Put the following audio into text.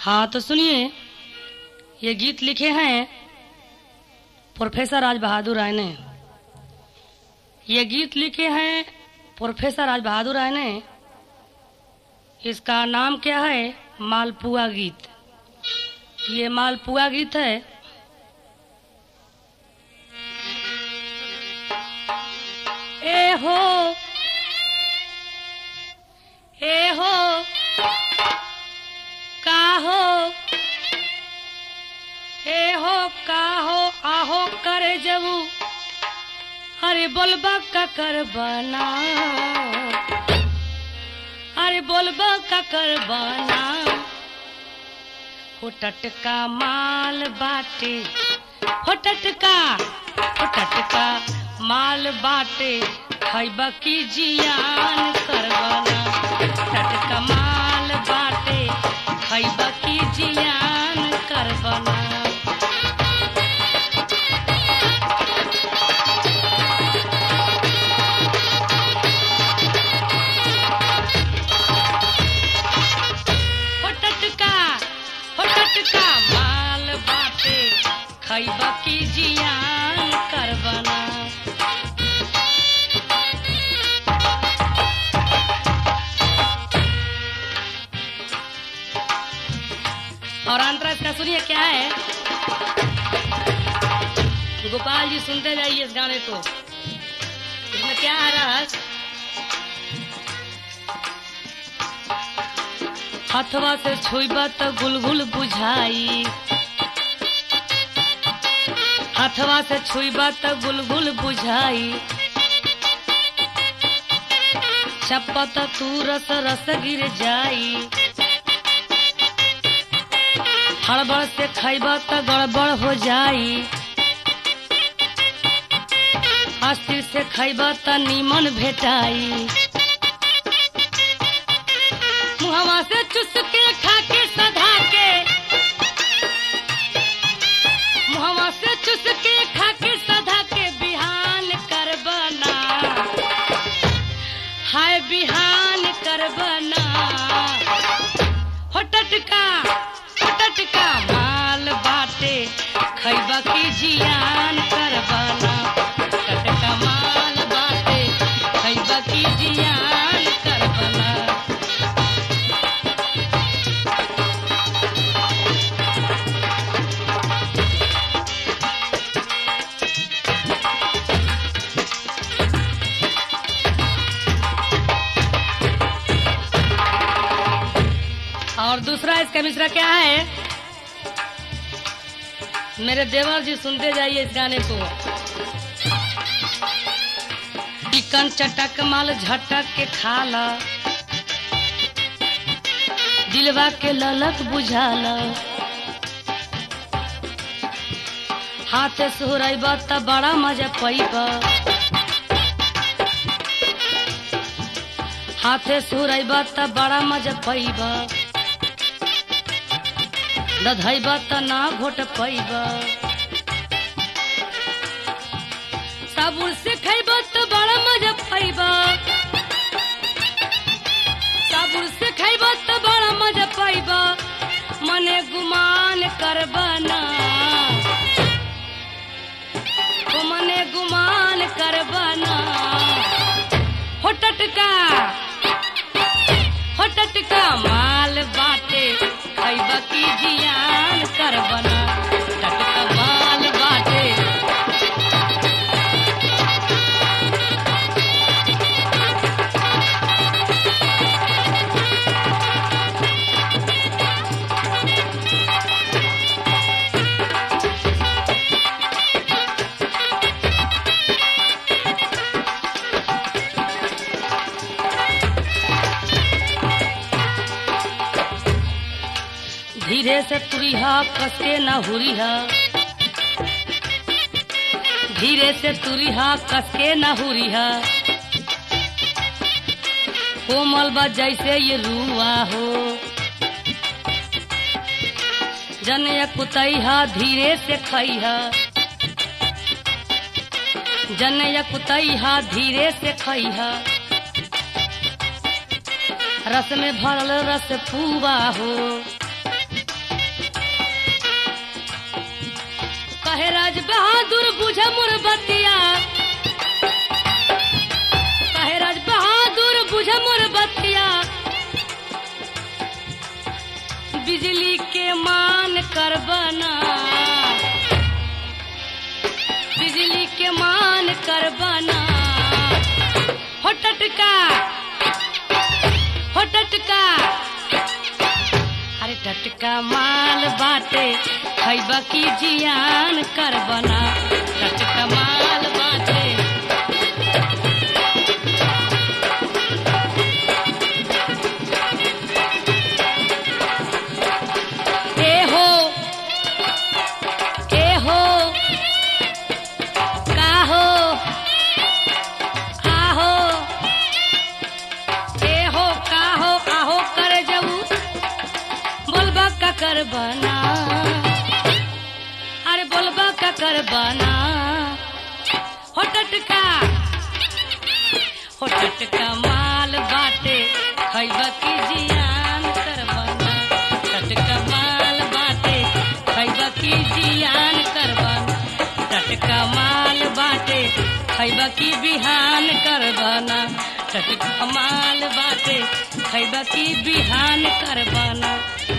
हाँ तो सुनिए, ये गीत लिखे हैं प्रोफेसर राज बहादुर राय ने। ये गीत लिखे हैं प्रोफेसर राज बहादुर राय ने। इसका नाम क्या है? मालपुआ गीत। ये मालपुआ गीत है। ए हो का हो आहो करे जबू, अरे बोलबा का कर बना, अरे बोलबा का कर बना। हो टटका माल बाटे, हो टटका माल बाटे, खैबा की जियान करबना। टटका माल बाटे, खैबा की जियान करबना। माल बाटे, खैबा की जियान करबना। और अंतरा इसका सुनिए क्या है। गोपाल जी सुनते जाइए इस गाने को। इसमें क्या आ रहा है? हथवा से छुईबा तो गुलगुल बुझाई, हथवा से छुईबा तो गुलगुल बुझाई। चप्पा तो तू रस रस गिर जाई। हड़बड़ से खैबा तो गड़बड़ हो जाई। अस्थिर से खैबा तो नीमन भेटाई। मुहवा से चुस के खा के सधा के, मुहवा से चुस के खा के सधा के बिहान करबना। हाय बिहान करबना। हो टटका माल बाटे, खैबा की जियान करबना। टटका माल बाटे, खैबा की जियान करबना। और दूसरा इसका मिश्रा क्या है? मेरे देवर जी सुनते जाइए इस गाने को। चिकन चटक माल झटक के खाला, दिलवा के ललक बुझाला। हाथे सुहरैबा त बड़ा मजा पैबा, हाथे सुहरैबा त बड़ा मजा पैबा। दधैबा त ना घोट पैबा। साबुन से खैबा त बड़ा मजा पैबा, साबुन से खैबा त बड़ा मजा पैबा। मने गुमान करबना, तो मने गुमान करबना। हो टटका माल बाटे, खैबा की जियान करबना। टटका माल बाटे। धीरे से तुरिहा कसके न हुरिहा, धीरे से तुरिहा कसके न हुरिहा। कोमल बा जैसे ये रुआ हो, जने कुतैहा धीरे से खैहा, जने कुतैहा धीरे से खैहा। रस में भरल रस पुआ हो, कहे राज बहादुर बुझ मोर बतिया, कहे राज बहादुर बुझ मोर बतिया, बिजली के मान कर बना, बिजली के मान कर बना। हो टटका, हो टटका, अरे टटका माल बाटे खैबा की जियान कर बना, टटका माल बाटे। ए हो का हो आहो, ए हो का हो आहो करे जबू बोलबा का कर बना, अरे बोलबा का कर बना। हो टटका, हो टटका माल बाटे खैबा की जियान कर बना, टटका माल बाटे खैबा की जियान कर बना, टटका माल बाटे खैबा की बिहान कर बना, टटका माल बाटे खैबा की बिहान कर बना।